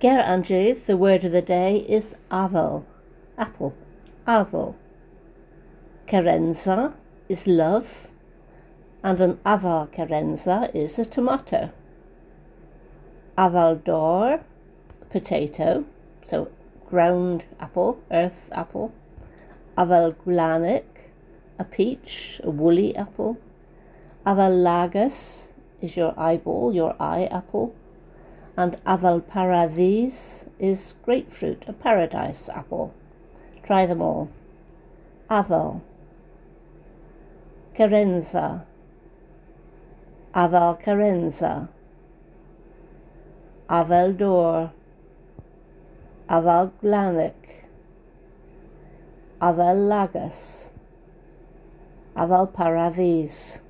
Ger Andrew, the word of the day is avel, apple, avel. Carenza is love, and an aval carenza is a tomato. Aval d'or, potato, so ground apple, earth apple. Aval gwlanig, a peach, a woolly apple. Aval lagus is your eyeball, your eye apple. And aval paradis is grapefruit, a paradise apple. Try them all. Aval, carenza, aval carenza, aval d'or, aval gwlanig, aval lagus, aval paradis.